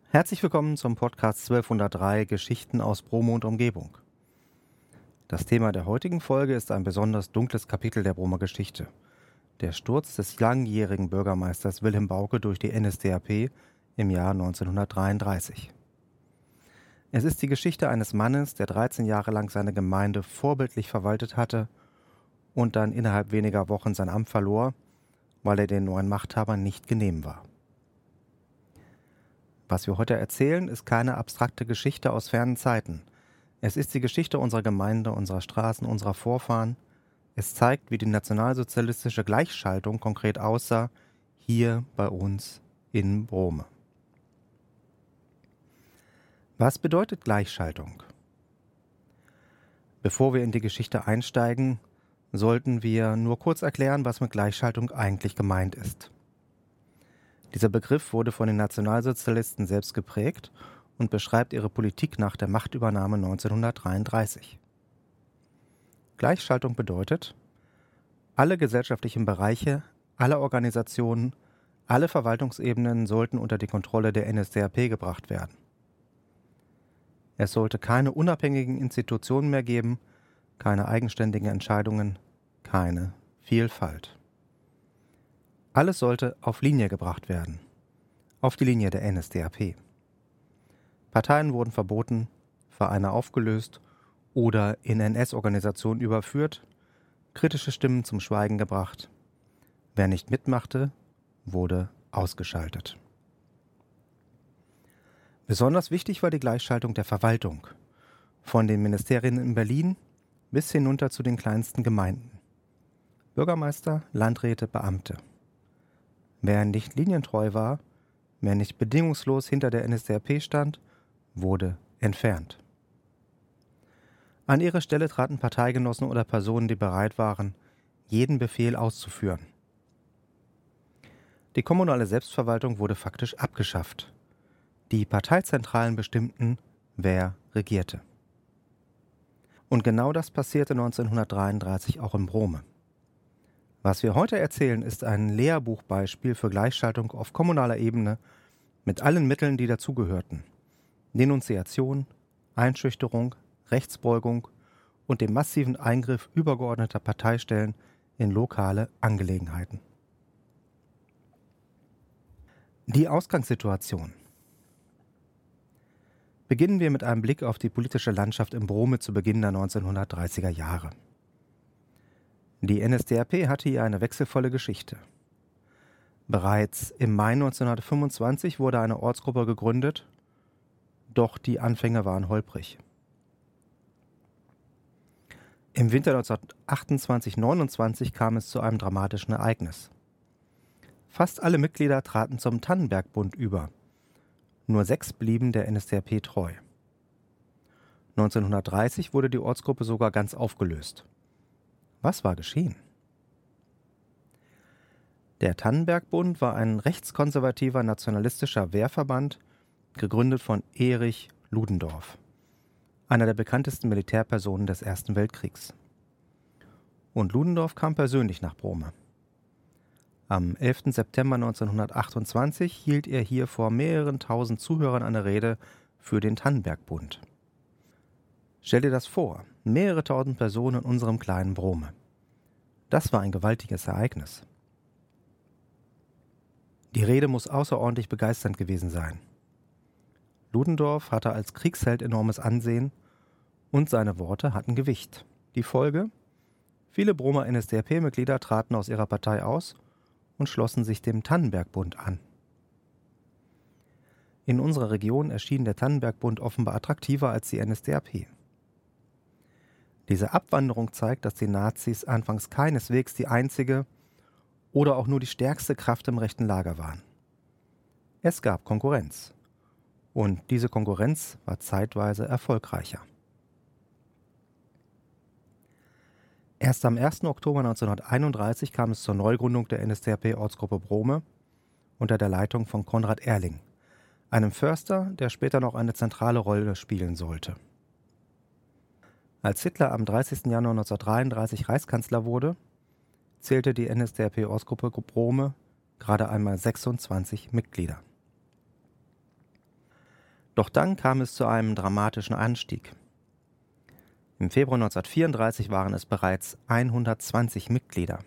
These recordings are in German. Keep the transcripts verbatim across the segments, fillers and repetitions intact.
Herzlich willkommen zum Podcast zwölfhundertdrei Geschichten aus Bromo und Umgebung. Das Thema der heutigen Folge ist ein besonders dunkles Kapitel der Bromer Geschichte. Der Sturz des langjährigen Bürgermeisters Wilhelm Bauke durch die N S D A P im Jahr neunzehnhundertdreiunddreißig. Es ist die Geschichte eines Mannes, der dreizehn Jahre lang seine Gemeinde vorbildlich verwaltet hatte und dann innerhalb weniger Wochen sein Amt verlor, weil er den neuen Machthabern nicht genehm war. Was wir heute erzählen, ist keine abstrakte Geschichte aus fernen Zeiten. Es ist die Geschichte unserer Gemeinde, unserer Straßen, unserer Vorfahren. Es zeigt, wie die nationalsozialistische Gleichschaltung konkret aussah, hier bei uns in Brome. Was bedeutet Gleichschaltung? Bevor wir in die Geschichte einsteigen, sollten wir nur kurz erklären, was mit Gleichschaltung eigentlich gemeint ist. Dieser Begriff wurde von den Nationalsozialisten selbst geprägt und beschreibt ihre Politik nach der Machtübernahme neunzehnhundertdreiunddreißig. Gleichschaltung bedeutet, alle gesellschaftlichen Bereiche, alle Organisationen, alle Verwaltungsebenen sollten unter die Kontrolle der N S D A P gebracht werden. Es sollte keine unabhängigen Institutionen mehr geben, keine eigenständigen Entscheidungen, keine Vielfalt. Alles sollte auf Linie gebracht werden, auf die Linie der N S D A P. Parteien wurden verboten, Vereine aufgelöst oder in N S-Organisationen überführt, kritische Stimmen zum Schweigen gebracht. Wer nicht mitmachte, wurde ausgeschaltet. Besonders wichtig war die Gleichschaltung der Verwaltung, von den Ministerien in Berlin bis hinunter zu den kleinsten Gemeinden. Bürgermeister, Landräte, Beamte. Wer nicht linientreu war, wer nicht bedingungslos hinter der N S D A P stand, wurde entfernt. An ihre Stelle traten Parteigenossen oder Personen, die bereit waren, jeden Befehl auszuführen. Die kommunale Selbstverwaltung wurde faktisch abgeschafft. Die Parteizentralen bestimmten, wer regierte. Und genau das passierte neunzehnhundertdreiunddreißig auch in Brome. Was wir heute erzählen, ist ein Lehrbuchbeispiel für Gleichschaltung auf kommunaler Ebene mit allen Mitteln, die dazugehörten. Denunziation, Einschüchterung, Rechtsbeugung und dem massiven Eingriff übergeordneter Parteistellen in lokale Angelegenheiten. Die Ausgangssituation. Beginnen wir mit einem Blick auf die politische Landschaft in Brome zu Beginn der neunzehnhundertdreißiger Jahre. Die N S D A P hatte hier eine wechselvolle Geschichte. Bereits im Mai neunzehnhundertfünfundzwanzig wurde eine Ortsgruppe gegründet, doch die Anfänge waren holprig. Im Winter neunzehnhundertachtundzwanzig neunundzwanzig kam es zu einem dramatischen Ereignis. Fast alle Mitglieder traten zum Tannenbergbund über. Nur sechs blieben der N S D A P treu. neunzehnhundertdreißig wurde die Ortsgruppe sogar ganz aufgelöst. Was war geschehen? Der Tannenbergbund war ein rechtskonservativer nationalistischer Wehrverband, gegründet von Erich Ludendorff, einer der bekanntesten Militärpersonen des Ersten Weltkriegs. Und Ludendorff kam persönlich nach Brome. Am elften September neunzehnhundertachtundzwanzig hielt er hier vor mehreren tausend Zuhörern eine Rede für den Tannenbergbund. Stell dir das vor, mehrere tausend Personen in unserem kleinen Brome. Das war ein gewaltiges Ereignis. Die Rede muss außerordentlich begeisternd gewesen sein. Ludendorff hatte als Kriegsheld enormes Ansehen und seine Worte hatten Gewicht. Die Folge? Viele Bromer N S D A P-Mitglieder traten aus ihrer Partei aus und schlossen sich dem Tannenbergbund an. In unserer Region erschien der Tannenbergbund offenbar attraktiver als die N S D A P. Diese Abwanderung zeigt, dass die Nazis anfangs keineswegs die einzige oder auch nur die stärkste Kraft im rechten Lager waren. Es gab Konkurrenz. Und diese Konkurrenz war zeitweise erfolgreicher. Erst am ersten Oktober neunzehnhunderteinunddreißig kam es zur Neugründung der N S D A P-Ortsgruppe Brome unter der Leitung von Konrad Erling, einem Förster, der später noch eine zentrale Rolle spielen sollte. Als Hitler am dreißigsten Januar neunzehnhundertdreiunddreißig Reichskanzler wurde, zählte die N S D A P-Ortsgruppe Brome gerade einmal sechsundzwanzig Mitglieder. Doch dann kam es zu einem dramatischen Anstieg. Im Februar neunzehnhundertvierunddreißig waren es bereits hundertzwanzig Mitglieder.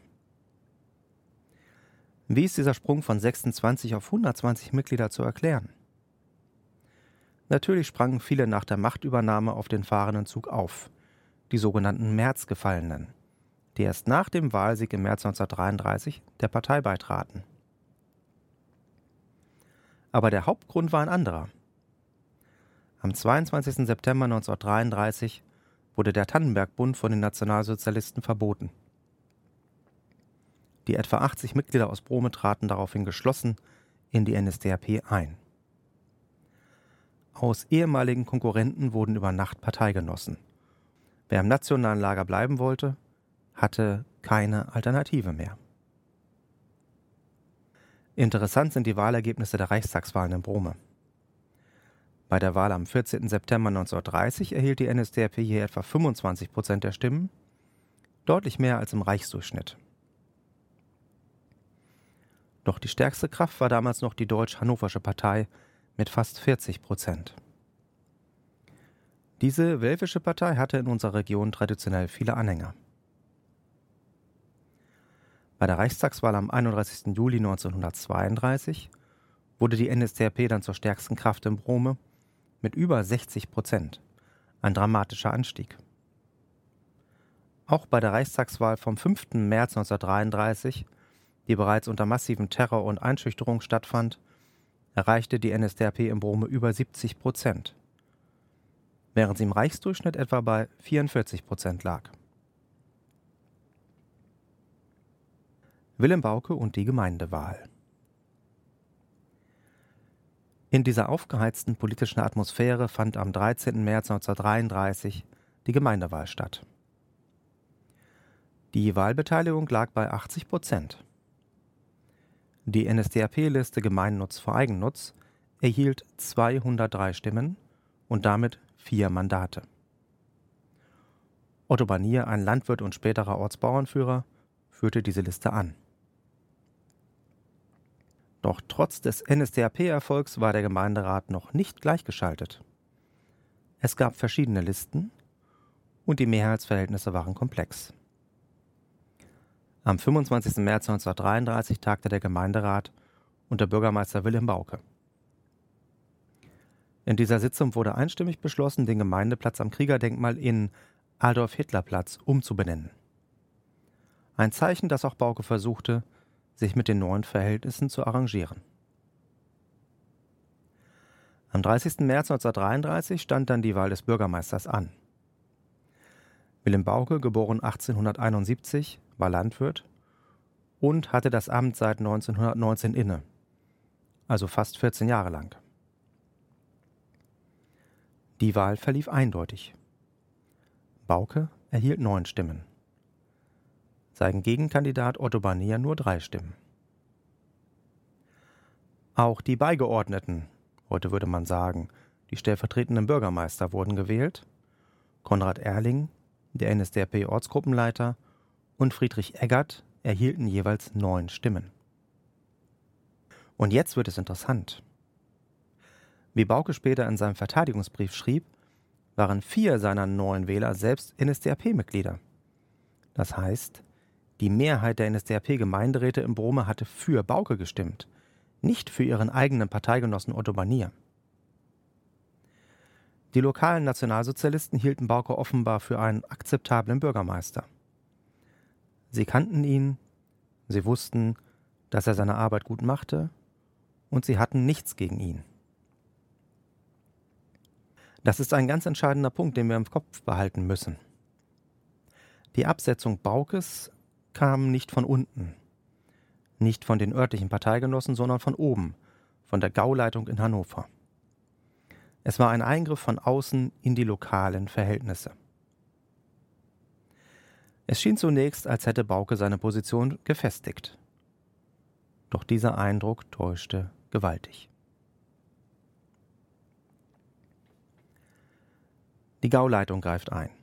Wie ist dieser Sprung von sechsundzwanzig auf hundertzwanzig Mitglieder zu erklären? Natürlich sprangen viele nach der Machtübernahme auf den fahrenden Zug auf, die sogenannten Märzgefallenen, die erst nach dem Wahlsieg im März neunzehnhundertdreiunddreißig der Partei beitraten. Aber der Hauptgrund war ein anderer. Am zweiundzwanzigsten September neunzehnhundertdreiunddreißig wurde der Tannenberg-Bund von den Nationalsozialisten verboten. Die etwa achtzig Mitglieder aus Brome traten daraufhin geschlossen in die N S D A P ein. Aus ehemaligen Konkurrenten wurden über Nacht Parteigenossen. Wer im nationalen Lager bleiben wollte, hatte keine Alternative mehr. Interessant sind die Wahlergebnisse der Reichstagswahlen in Brome. Bei der Wahl am vierzehnten September neunzehnhundertdreißig erhielt die N S D A P hier etwa fünfundzwanzig Prozent der Stimmen, deutlich mehr als im Reichsdurchschnitt. Doch die stärkste Kraft war damals noch die Deutsch-Hannoversche Partei mit fast vierzig Prozent. Diese welfische Partei hatte in unserer Region traditionell viele Anhänger. Bei der Reichstagswahl am einunddreißigsten Juli neunzehnhundertzweiunddreißig wurde die N S D A P dann zur stärksten Kraft in Brome mit über sechzig Prozent, ein dramatischer Anstieg. Auch bei der Reichstagswahl vom fünften März neunzehnhundertdreiunddreißig, die bereits unter massivem Terror und Einschüchterung stattfand, erreichte die N S D A P in Brome über siebzig Prozent, während sie im Reichsdurchschnitt etwa bei vierundvierzig Prozent lag. Willem Bauke und die Gemeindewahl. In dieser aufgeheizten politischen Atmosphäre fand am dreizehnten März neunzehnhundertdreiunddreißig die Gemeindewahl statt. Die Wahlbeteiligung lag bei achtzig Prozent. Die N S D A P-Liste Gemeinnutz vor Eigennutz erhielt zweihundertdrei Stimmen und damit vier Mandate. Otto Barnier, ein Landwirt und späterer Ortsbauernführer, führte diese Liste an. Doch trotz des N S D A P-Erfolgs war der Gemeinderat noch nicht gleichgeschaltet. Es gab verschiedene Listen und die Mehrheitsverhältnisse waren komplex. Am fünfundzwanzigsten März neunzehnhundertdreiunddreißig tagte der Gemeinderat unter Bürgermeister Willem Bauke. In dieser Sitzung wurde einstimmig beschlossen, den Gemeindeplatz am Kriegerdenkmal in Adolf-Hitler-Platz umzubenennen. Ein Zeichen, dass auch Bauke versuchte, sich mit den neuen Verhältnissen zu arrangieren. Am dreißigsten März neunzehnhundertdreiunddreißig stand dann die Wahl des Bürgermeisters an. Willem Bauke, geboren achtzehnhunderteinundsiebzig, war Landwirt und hatte das Amt seit neunzehnhundertneunzehn inne, also fast vierzehn Jahre lang. Die Wahl verlief eindeutig. Bauke erhielt neun Stimmen. Sein Gegenkandidat Otto Barnier nur drei Stimmen. Auch die Beigeordneten, heute würde man sagen, die stellvertretenden Bürgermeister wurden gewählt. Konrad Erling, der N S D A P-Ortsgruppenleiter, und Friedrich Eggert erhielten jeweils neun Stimmen. Und jetzt wird es interessant. Wie Bauke später in seinem Verteidigungsbrief schrieb, waren vier seiner neun Wähler selbst N S D A P-Mitglieder. Das heißt, die Mehrheit der N S D A P-Gemeinderäte in Brome hatte für Bauke gestimmt, nicht für ihren eigenen Parteigenossen Otto Barnier. Die lokalen Nationalsozialisten hielten Bauke offenbar für einen akzeptablen Bürgermeister. Sie kannten ihn, sie wussten, dass er seine Arbeit gut machte, und sie hatten nichts gegen ihn. Das ist ein ganz entscheidender Punkt, den wir im Kopf behalten müssen. Die Absetzung Baukes kam nicht von unten, nicht von den örtlichen Parteigenossen, sondern von oben, von der Gauleitung in Hannover. Es war ein Eingriff von außen in die lokalen Verhältnisse. Es schien zunächst, als hätte Bauke seine Position gefestigt. Doch dieser Eindruck täuschte gewaltig. Die Gauleitung greift ein.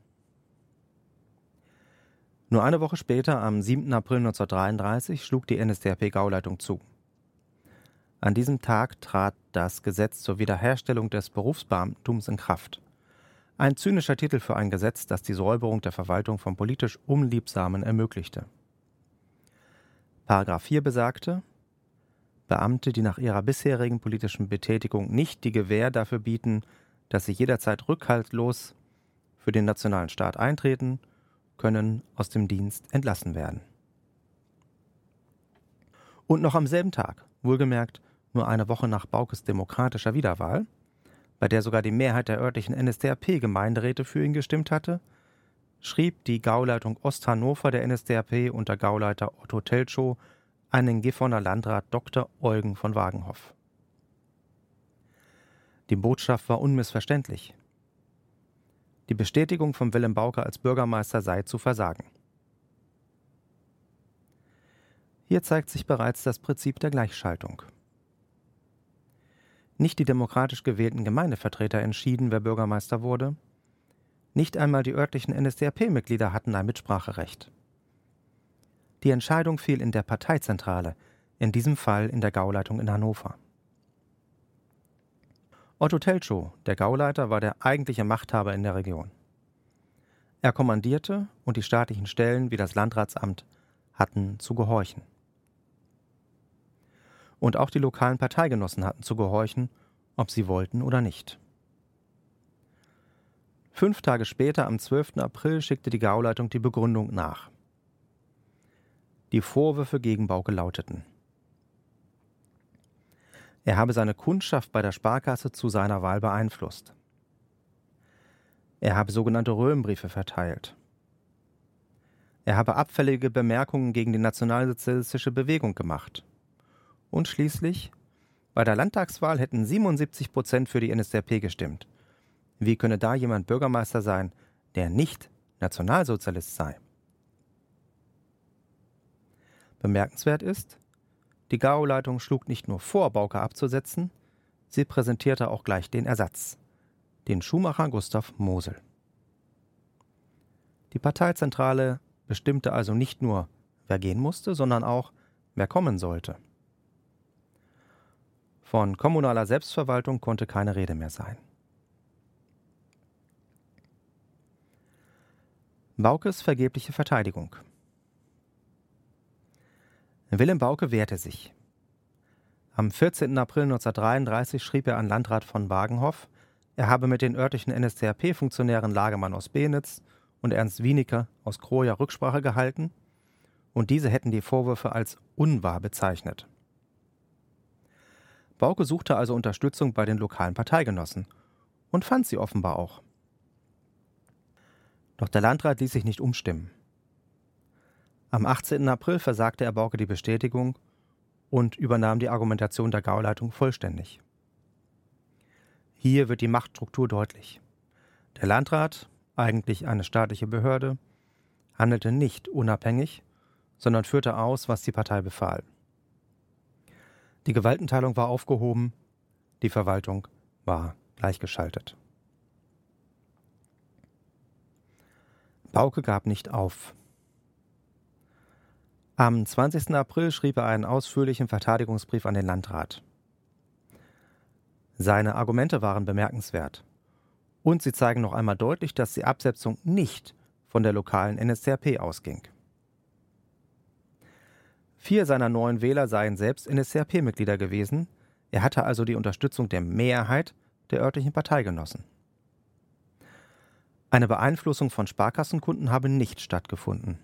Nur eine Woche später, am siebten April neunzehnhundertdreiunddreißig, schlug die N S D A P-Gauleitung zu. An diesem Tag trat das Gesetz zur Wiederherstellung des Berufsbeamtentums in Kraft. Ein zynischer Titel für ein Gesetz, das die Säuberung der Verwaltung von politisch Unliebsamen ermöglichte. Paragraph vier besagte: Beamte, die nach ihrer bisherigen politischen Betätigung nicht die Gewähr dafür bieten, dass sie jederzeit rückhaltlos für den nationalen Staat eintreten, können aus dem Dienst entlassen werden. Und noch am selben Tag, wohlgemerkt nur eine Woche nach Baukes demokratischer Wiederwahl, bei der sogar die Mehrheit der örtlichen N S D A P-Gemeinderäte für ihn gestimmt hatte, schrieb die Gauleitung Osthannover der N S D A P unter Gauleiter Otto Telschow einen Gifhorner Landrat Doktor Eugen von Wagenhoff. Die Botschaft war unmissverständlich. Die Bestätigung von Wilhelm Bauke als Bürgermeister sei zu versagen. Hier zeigt sich bereits das Prinzip der Gleichschaltung. Nicht die demokratisch gewählten Gemeindevertreter entschieden, wer Bürgermeister wurde. Nicht einmal die örtlichen N S D A P-Mitglieder hatten ein Mitspracherecht. Die Entscheidung fiel in der Parteizentrale, in diesem Fall in der Gauleitung in Hannover. Otto Telschow, der Gauleiter, war der eigentliche Machthaber in der Region. Er kommandierte und die staatlichen Stellen wie das Landratsamt hatten zu gehorchen. Und auch die lokalen Parteigenossen hatten zu gehorchen, ob sie wollten oder nicht. Fünf Tage später, am zwölften April, schickte die Gauleitung die Begründung nach. Die Vorwürfe gegen Bauke lauteten: Er habe seine Kundschaft bei der Sparkasse zu seiner Wahl beeinflusst. Er habe sogenannte Röhmbriefe verteilt. Er habe abfällige Bemerkungen gegen die nationalsozialistische Bewegung gemacht. Und schließlich, bei der Landtagswahl hätten siebenundsiebzig Prozent für die N S D A P gestimmt. Wie könne da jemand Bürgermeister sein, der nicht Nationalsozialist sei? Bemerkenswert ist, die Gauleitung schlug nicht nur vor, Bauke abzusetzen, sie präsentierte auch gleich den Ersatz, den Schuhmacher Gustav Mosel. Die Parteizentrale bestimmte also nicht nur, wer gehen musste, sondern auch, wer kommen sollte. Von kommunaler Selbstverwaltung konnte keine Rede mehr sein. Baukes vergebliche Verteidigung. Wilhelm Bauke wehrte sich. Am vierzehnten April neunzehnhundertdreiunddreißig schrieb er an Landrat von Wagenhoff, er habe mit den örtlichen N S D A P-Funktionären Lagemann aus Benitz und Ernst Wienicke aus Kroja Rücksprache gehalten und diese hätten die Vorwürfe als unwahr bezeichnet. Bauke suchte also Unterstützung bei den lokalen Parteigenossen und fand sie offenbar auch. Doch der Landrat ließ sich nicht umstimmen. Am achtzehnten April versagte er Bauke die Bestätigung und übernahm die Argumentation der Gauleitung vollständig. Hier wird die Machtstruktur deutlich. Der Landrat, eigentlich eine staatliche Behörde, handelte nicht unabhängig, sondern führte aus, was die Partei befahl. Die Gewaltenteilung war aufgehoben, die Verwaltung war gleichgeschaltet. Bauke gab nicht auf. Am zwanzigsten April schrieb er einen ausführlichen Verteidigungsbrief an den Landrat. Seine Argumente waren bemerkenswert. Und sie zeigen noch einmal deutlich, dass die Absetzung nicht von der lokalen N S D A P ausging. Vier seiner neun Wähler seien selbst N S D A P-Mitglieder gewesen, er hatte also die Unterstützung der Mehrheit der örtlichen Parteigenossen. Eine Beeinflussung von Sparkassenkunden habe nicht stattgefunden.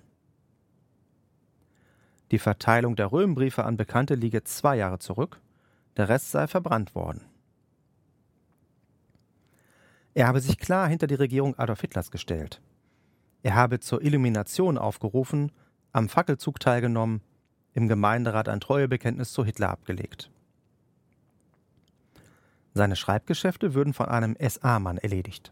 Die Verteilung der Röhmbriefe an Bekannte liege zwei Jahre zurück, der Rest sei verbrannt worden. Er habe sich klar hinter die Regierung Adolf Hitlers gestellt. Er habe zur Illumination aufgerufen, am Fackelzug teilgenommen, im Gemeinderat ein Treuebekenntnis zu Hitler abgelegt. Seine Schreibgeschäfte würden von einem S A-Mann erledigt.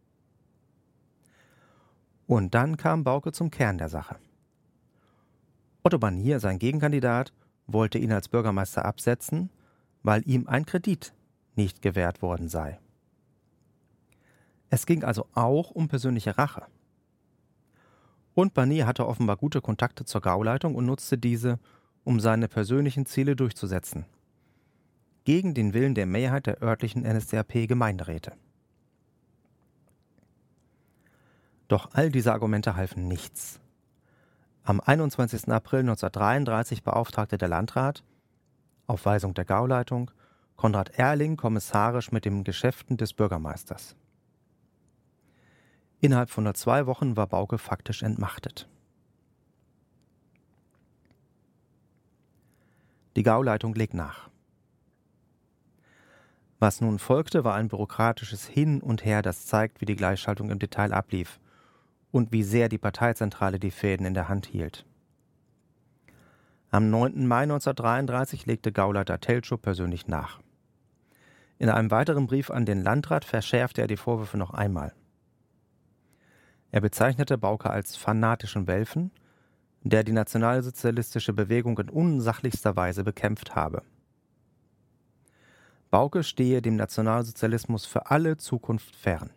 Und dann kam Bauke zum Kern der Sache. Otto Barnier, sein Gegenkandidat, wollte ihn als Bürgermeister absetzen, weil ihm ein Kredit nicht gewährt worden sei. Es ging also auch um persönliche Rache. Und Barnier hatte offenbar gute Kontakte zur Gauleitung und nutzte diese, um seine persönlichen Ziele durchzusetzen. gegen den Willen der Mehrheit der örtlichen N S D A P-Gemeinderäte. Doch all diese Argumente halfen nichts. Am einundzwanzigsten April neunzehnhundertdreiunddreißig beauftragte der Landrat, auf Weisung der Gauleitung, Konrad Erling kommissarisch mit den Geschäften des Bürgermeisters. Innerhalb von nur zwei Wochen war Bauke faktisch entmachtet. Die Gauleitung legt nach. Was nun folgte, war ein bürokratisches Hin und Her, das zeigt, wie die Gleichschaltung im Detail ablief und wie sehr die Parteizentrale die Fäden in der Hand hielt. Am neunten Mai neunzehnhundertdreiunddreißig legte Gauleiter Telschow persönlich nach. In einem weiteren Brief an den Landrat verschärfte er die Vorwürfe noch einmal. Er bezeichnete Bauke als fanatischen Welfen, der die nationalsozialistische Bewegung in unsachlichster Weise bekämpft habe. Bauke stehe dem Nationalsozialismus für alle Zukunft fern.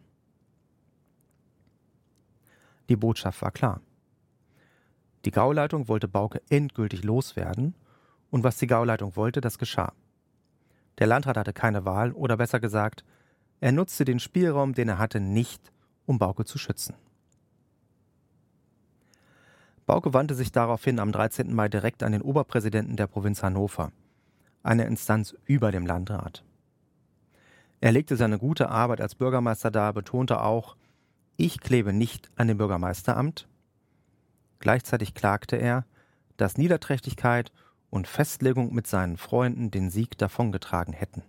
Die Botschaft war klar. Die Gauleitung wollte Bauke endgültig loswerden, und was die Gauleitung wollte, das geschah. Der Landrat hatte keine Wahl, oder besser gesagt, er nutzte den Spielraum, den er hatte, nicht, um Bauke zu schützen. Bauke wandte sich daraufhin am dreizehnten Mai direkt an den Oberpräsidenten der Provinz Hannover, eine Instanz über dem Landrat. Er legte seine gute Arbeit als Bürgermeister dar, betonte auch, ich klebe nicht an dem Bürgermeisteramt. Gleichzeitig klagte er, dass Niederträchtigkeit und Festlegung mit seinen Freunden den Sieg davongetragen hätten.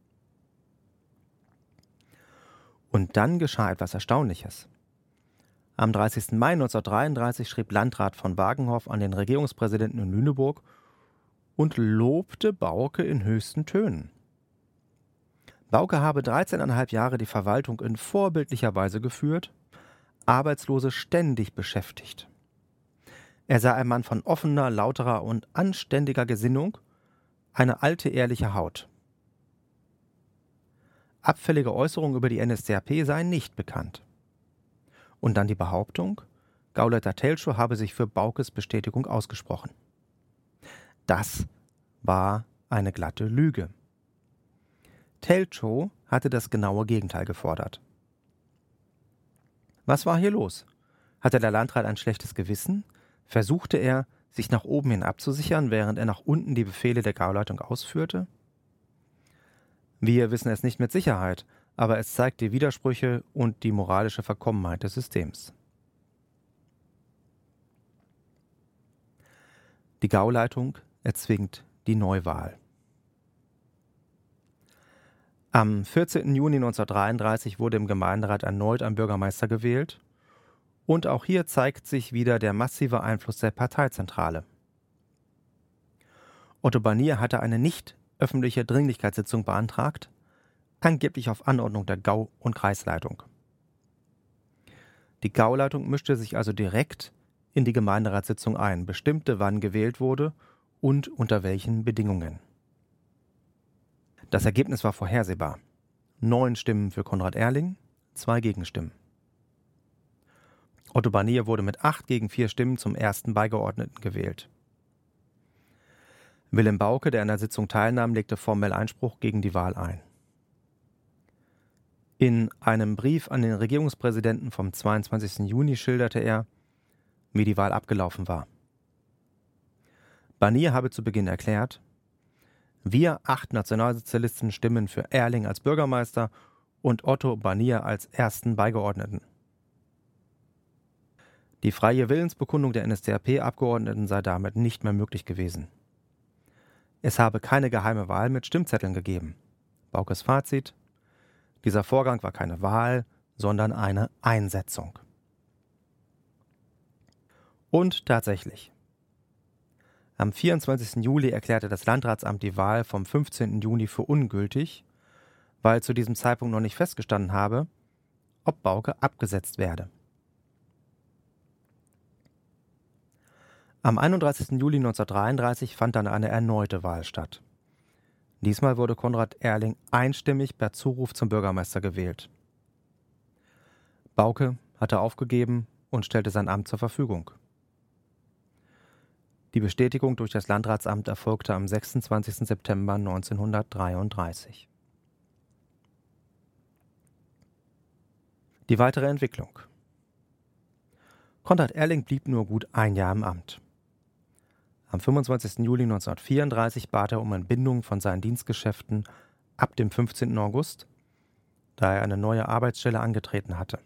Und dann geschah etwas Erstaunliches. Am dreißigsten Mai neunzehnhundertdreiunddreißig schrieb Landrat von Wagenhoff an den Regierungspräsidenten in Lüneburg und lobte Bauke in höchsten Tönen. Bauke habe dreizehneinhalb Jahre die Verwaltung in vorbildlicher Weise geführt, Arbeitslose ständig beschäftigt. Er sei ein Mann von offener, lauterer und anständiger Gesinnung, eine alte, ehrliche Haut. Abfällige Äußerungen über die N S D A P seien nicht bekannt. Und dann die Behauptung, Gauleiter Telschow habe sich für Baukes Bestätigung ausgesprochen. Das war eine glatte Lüge. Telschow hatte das genaue Gegenteil gefordert. Was war hier los? Hatte der Landrat ein schlechtes Gewissen? Versuchte er, sich nach oben hin abzusichern, während er nach unten die Befehle der Gauleitung ausführte? Wir wissen es nicht mit Sicherheit, aber es zeigt die Widersprüche und die moralische Verkommenheit des Systems. Die Gauleitung erzwingt die Neuwahl. Am vierzehnten Juni neunzehnhundertdreiunddreißig wurde im Gemeinderat erneut ein Bürgermeister gewählt, und auch hier zeigt sich wieder der massive Einfluss der Parteizentrale. Otto Barnier hatte eine nicht öffentliche Dringlichkeitssitzung beantragt, angeblich auf Anordnung der Gau- und Kreisleitung. Die Gauleitung mischte sich also direkt in die Gemeinderatssitzung ein, bestimmte, wann gewählt wurde und unter welchen Bedingungen. Das Ergebnis war vorhersehbar. Neun Stimmen für Konrad Erling, zwei Gegenstimmen. Otto Barnier wurde mit acht gegen vier Stimmen zum ersten Beigeordneten gewählt. Wilhelm Bauke, der an der Sitzung teilnahm, legte formell Einspruch gegen die Wahl ein. In einem Brief an den Regierungspräsidenten vom zweiundzwanzigsten Juni schilderte er, wie die Wahl abgelaufen war. Barnier habe zu Beginn erklärt, wir acht Nationalsozialisten stimmen für Erling als Bürgermeister und Otto Barnier als ersten Beigeordneten. Die freie Willensbekundung der N S D A P-Abgeordneten sei damit nicht mehr möglich gewesen. Es habe keine geheime Wahl mit Stimmzetteln gegeben. Baukes Fazit: Dieser Vorgang war keine Wahl, sondern eine Einsetzung. Und tatsächlich. Am vierundzwanzigsten Juli erklärte das Landratsamt die Wahl vom fünfzehnten Juni für ungültig, weil zu diesem Zeitpunkt noch nicht festgestanden habe, ob Bauke abgesetzt werde. Am einunddreißigsten Juli neunzehnhundertdreiunddreißig fand dann eine erneute Wahl statt. Diesmal wurde Konrad Erling einstimmig per Zuruf zum Bürgermeister gewählt. Bauke hatte aufgegeben und stellte sein Amt zur Verfügung. Die Bestätigung durch das Landratsamt erfolgte am sechsundzwanzigsten September neunzehnhundertdreiunddreißig. Die weitere Entwicklung. Konrad Erling blieb nur gut ein Jahr im Amt. Am fünfundzwanzigsten Juli neunzehnhundertvierunddreißig bat er um Entbindung von seinen Dienstgeschäften ab dem fünfzehnten August, da er eine neue Arbeitsstelle angetreten hatte.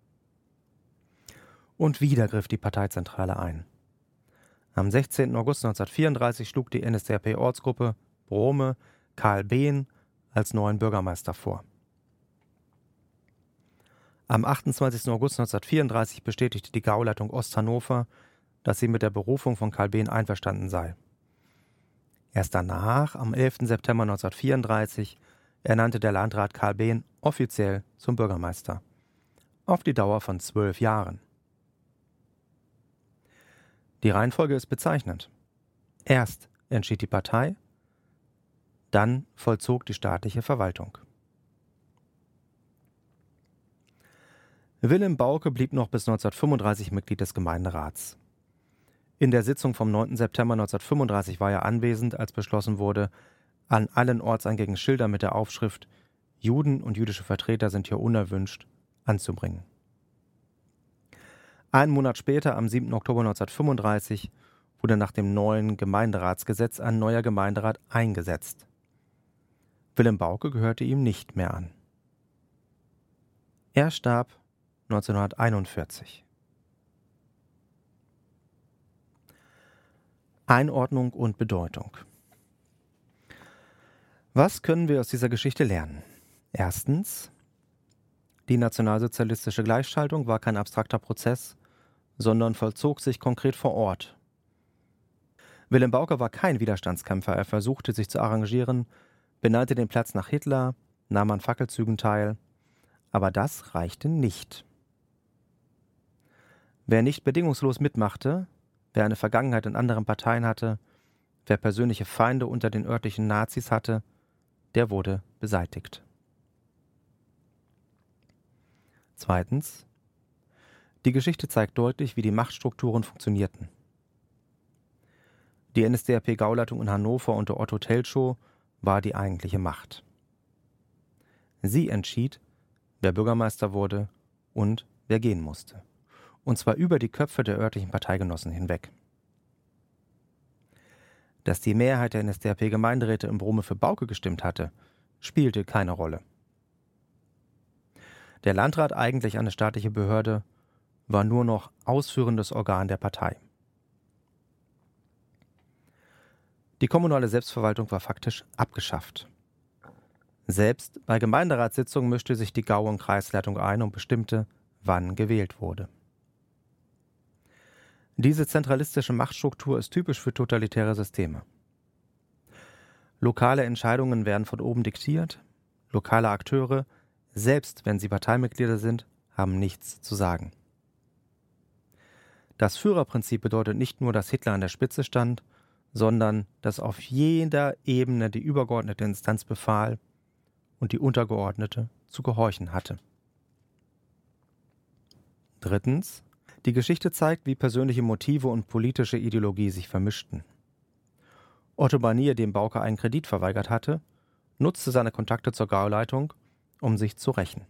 Und wieder griff die Parteizentrale ein. Am sechzehnten August neunzehnhundertvierunddreißig schlug die N S D A P-Ortsgruppe Brome Karl Behn als neuen Bürgermeister vor. Am achtundzwanzigsten August neunzehnhundertvierunddreißig bestätigte die Gauleitung Osthannover, dass sie mit der Berufung von Karl Behn einverstanden sei. Erst danach, am elften September neunzehnhundertvierunddreißig, ernannte der Landrat Karl Behn offiziell zum Bürgermeister. Auf die Dauer von zwölf Jahren. Die Reihenfolge ist bezeichnend. Erst entschied die Partei, dann vollzog die staatliche Verwaltung. Wilhelm Bauke blieb noch bis neunzehnhundertfünfunddreißig Mitglied des Gemeinderats. In der Sitzung vom neunten September neunzehnhundertfünfunddreißig war er anwesend, als beschlossen wurde, an allen Ortseingängen Schilder mit der Aufschrift »Juden und jüdische Vertreter sind hier unerwünscht« anzubringen. Einen Monat später, am siebten Oktober neunzehnhundertfünfunddreißig, wurde nach dem neuen Gemeinderatsgesetz ein neuer Gemeinderat eingesetzt. Wilhelm Bauke gehörte ihm nicht mehr an. Er starb neunzehnhunderteinundvierzig. Einordnung und Bedeutung. Was können wir aus dieser Geschichte lernen? Erstens: Die nationalsozialistische Gleichschaltung war kein abstrakter Prozess, sondern vollzog sich konkret vor Ort. Wilhelm Bauke war kein Widerstandskämpfer, er versuchte sich zu arrangieren, benannte den Platz nach Hitler, nahm an Fackelzügen teil, aber das reichte nicht. Wer nicht bedingungslos mitmachte, wer eine Vergangenheit in anderen Parteien hatte, wer persönliche Feinde unter den örtlichen Nazis hatte, der wurde beseitigt. Zweitens: Die Geschichte zeigt deutlich, wie die Machtstrukturen funktionierten. Die N S D A P-Gauleitung in Hannover unter Otto Telschow war die eigentliche Macht. Sie entschied, wer Bürgermeister wurde und wer gehen musste. Und zwar über die Köpfe der örtlichen Parteigenossen hinweg. Dass die Mehrheit der N S D A P-Gemeinderäte in Brome für Bauke gestimmt hatte, spielte keine Rolle. Der Landrat, eigentlich eine staatliche Behörde, war nur noch ausführendes Organ der Partei. Die kommunale Selbstverwaltung war faktisch abgeschafft. Selbst bei Gemeinderatssitzungen mischte sich die Gau- und Kreisleitung ein und bestimmte, wann gewählt wurde. Diese zentralistische Machtstruktur ist typisch für totalitäre Systeme. Lokale Entscheidungen werden von oben diktiert, lokale Akteure, selbst wenn sie Parteimitglieder sind, haben nichts zu sagen. Das Führerprinzip bedeutet nicht nur, dass Hitler an der Spitze stand, sondern dass auf jeder Ebene die übergeordnete Instanz befahl und die untergeordnete zu gehorchen hatte. Drittens: Die Geschichte zeigt, wie persönliche Motive und politische Ideologie sich vermischten. Otto Barnier, dem Bauke einen Kredit verweigert hatte, nutzte seine Kontakte zur Gauleitung, um sich zu rächen.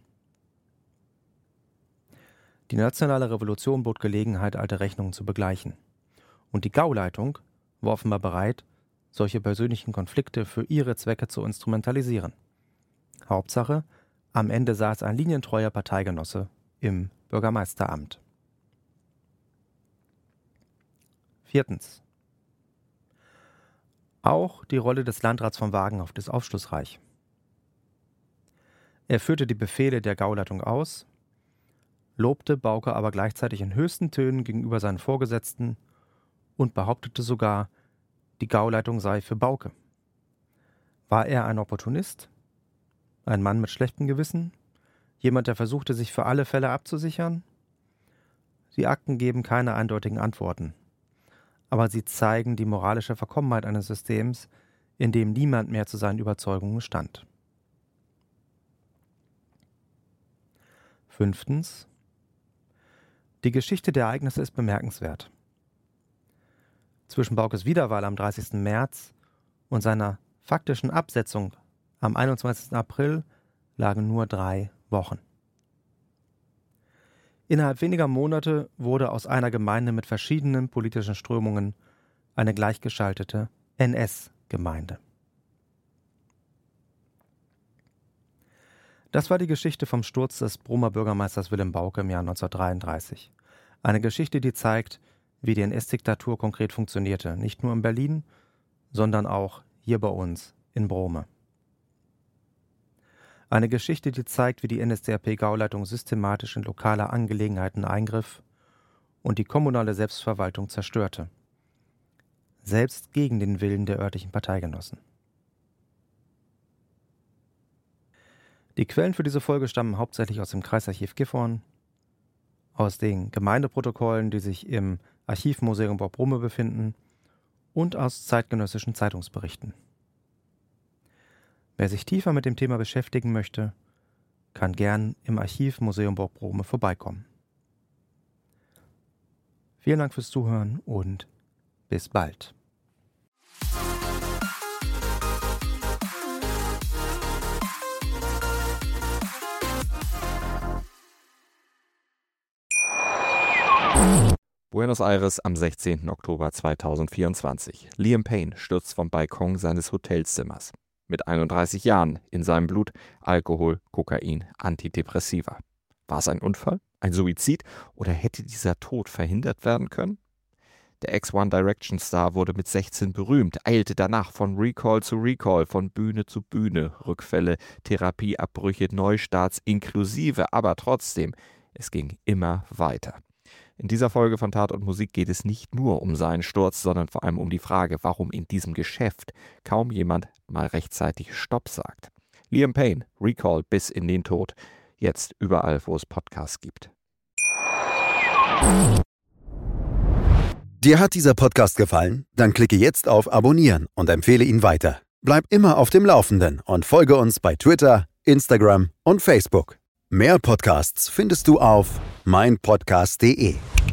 Die nationale Revolution bot Gelegenheit, alte Rechnungen zu begleichen. Und die Gauleitung war offenbar bereit, solche persönlichen Konflikte für ihre Zwecke zu instrumentalisieren. Hauptsache, am Ende saß ein linientreuer Parteigenosse im Bürgermeisteramt. Viertens: Auch die Rolle des Landrats von Wagenhoff ist aufschlussreich. Er führte die Befehle der Gauleitung aus, lobte Bauke aber gleichzeitig in höchsten Tönen gegenüber seinen Vorgesetzten und behauptete sogar, die Gauleitung sei für Bauke. War er ein Opportunist? Ein Mann mit schlechtem Gewissen? Jemand, der versuchte, sich für alle Fälle abzusichern? Die Akten geben keine eindeutigen Antworten. Aber sie zeigen die moralische Verkommenheit eines Systems, in dem niemand mehr zu seinen Überzeugungen stand. Fünftens: Die Geschichte der Ereignisse ist bemerkenswert. Zwischen Baukes Wiederwahl am dreißigsten März und seiner faktischen Absetzung am einundzwanzigsten April lagen nur drei Wochen. Innerhalb weniger Monate wurde aus einer Gemeinde mit verschiedenen politischen Strömungen eine gleichgeschaltete N S-Gemeinde. Das war die Geschichte vom Sturz des Bromer Bürgermeisters Willem Bauke im Jahr neunzehnhundertdreiunddreißig. Eine Geschichte, die zeigt, wie die N S-Diktatur konkret funktionierte, nicht nur in Berlin, sondern auch hier bei uns in Brome. Eine Geschichte, die zeigt, wie die N S D A P-Gauleitung systematisch in lokale Angelegenheiten eingriff und die kommunale Selbstverwaltung zerstörte, selbst gegen den Willen der örtlichen Parteigenossen. Die Quellen für diese Folge stammen hauptsächlich aus dem Kreisarchiv Gifhorn, aus den Gemeindeprotokollen, die sich im Archivmuseum Bork-Brome befinden, und aus zeitgenössischen Zeitungsberichten. Wer sich tiefer mit dem Thema beschäftigen möchte, kann gern im Archivmuseum Bork-Brome vorbeikommen. Vielen Dank fürs Zuhören und bis bald. Buenos Aires am sechzehnten Oktober zweitausendvierundzwanzig. Liam Payne stürzt vom Balkon seines Hotelzimmers. Mit einunddreißig Jahren, in seinem Blut Alkohol, Kokain, Antidepressiva. War es ein Unfall, ein Suizid oder hätte dieser Tod verhindert werden können? Der Ex-One Direction Star wurde mit sechzehn berühmt, eilte danach von Recall zu Recall, von Bühne zu Bühne, Rückfälle, Therapieabbrüche, Neustarts inklusive, aber trotzdem, es ging immer weiter. In dieser Folge von Tat und Musik geht es nicht nur um seinen Sturz, sondern vor allem um die Frage, warum in diesem Geschäft kaum jemand mal rechtzeitig Stopp sagt. Liam Payne, Recall bis in den Tod. Jetzt überall, wo es Podcasts gibt. Dir hat dieser Podcast gefallen? Dann klicke jetzt auf Abonnieren und empfehle ihn weiter. Bleib immer auf dem Laufenden und folge uns bei Twitter, Instagram und Facebook. Mehr Podcasts findest du auf meinpodcast punkt de.